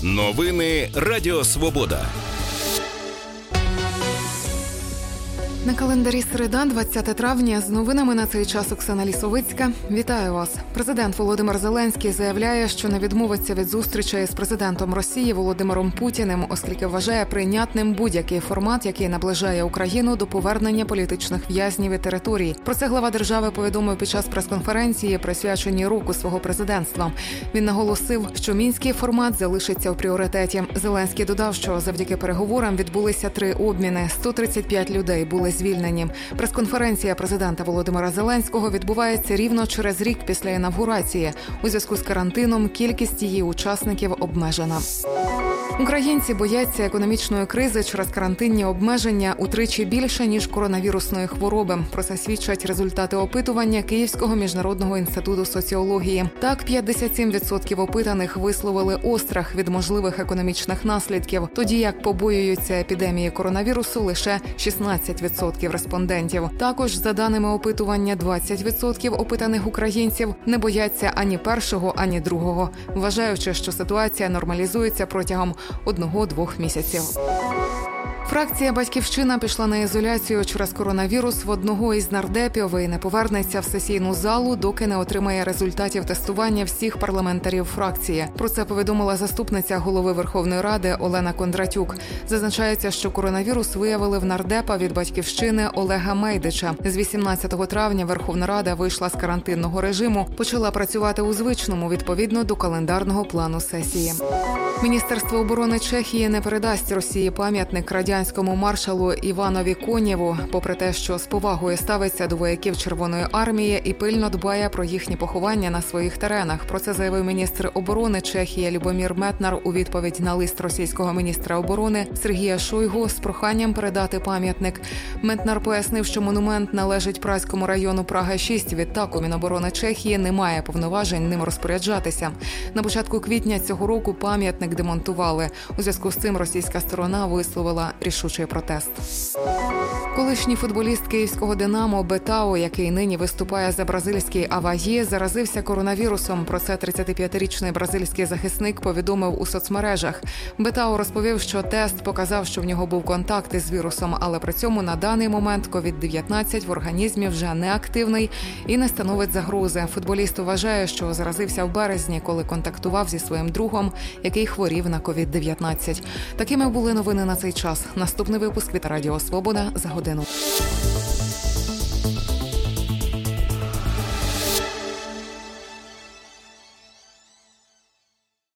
Новини Радіо Свобода. На календарі середа, 20 травня. З новинами на цей час Оксана Лісовицька. Вітаю вас. Президент Володимир Зеленський заявляє, що не відмовиться від зустрічей з президентом Росії Володимиром Путіним, оскільки вважає прийнятним будь-який формат, який наближає Україну до повернення політичних в'язнів і територій. Про це глава держави повідомив під час прес-конференції, присвяченій року свого президентства. Він наголосив, що мінський формат залишиться у пріоритеті. Зеленський додав, що завдяки переговорам відбулися 3 обміни. 135 людей були звільнені. Прес-конференція президента Володимира Зеленського відбувається рівно через рік після інавгурації. У зв'язку з карантином кількість її учасників обмежена. Українці бояться економічної кризи через карантинні обмеження утричі більше, ніж коронавірусної хвороби. Про це свідчать результати опитування Київського міжнародного інституту соціології. Так, 57% опитаних висловили острах від можливих економічних наслідків, тоді як побоюються епідемії коронавірусу лише 16% респондентів. Також, за даними опитування, 20% опитаних українців не бояться ані першого, ані другого, вважаючи, що ситуація нормалізується протягом 1-2 місяців. Фракція «Батьківщина» пішла на ізоляцію через коронавірус в одного із нардепів і не повернеться в сесійну залу, доки не отримає результатів тестування всіх парламентарів фракції. Про це повідомила заступниця голови Верховної Ради Олена Кондратюк. Зазначається, що коронавірус виявили в нардепа від «Батьківщини» Олега Мейдича. З 18 травня Верховна Рада вийшла з карантинного режиму, почала працювати у звичному відповідно до календарного плану сесії. Міністерство оборони Чехії не передасть Росії пам'ятник радянському маршалу Іванові Конєву, попри те, що з повагою ставиться до вояків Червоної армії і пильно дбає про їхні поховання на своїх теренах. Про це заявив міністр оборони Чехії Любомір Метнар у відповідь на лист російського міністра оборони Сергія Шойгу з проханням передати пам'ятник. Метнар пояснив, що монумент належить Празькому району Прага-6. Відтак у Міноборони Чехії немає повноважень ним розпоряджатися. На початку квітня цього року пам'ятник демонтували. У зв'язку з цим російська сторона висловила рішучий протест. Колишній футболіст київського «Динамо» Бетао, який нині виступає за бразильський «Аваї», заразився коронавірусом. Про це 35-річний бразильський захисник повідомив у соцмережах. Бетао розповів, що тест показав, що в нього був контакт із вірусом, але при цьому на даний момент COVID-19 в організмі вже не активний і не становить загрози. Футболіст вважає, що заразився в березні, коли контактував зі своїм другом, який хворів на COVID-19. Такими були новини на цей час. Наступний випуск від Радіо Свобода за годину.